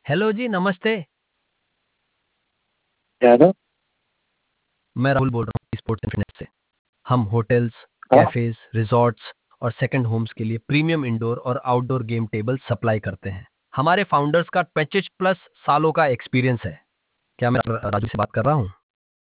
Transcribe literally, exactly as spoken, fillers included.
Hello जी, नमस्ते। क्या है ना? मैं राहुल बोल रहा हूँ स्पोर्ट्स इंटरनेट से। हम होटल्स, हाँ। कैफेज, रिजॉर्ट्स और सेकंड होम्स के लिए प्रीमियम इंडोर और आउटडोर गेम टेबल सप्लाई करते हैं। हमारे फाउंडर्स का पच्चीस प्लस सालों का एक्सपीरियंस है। क्या मैं राजू से बात कर रहा हूँ?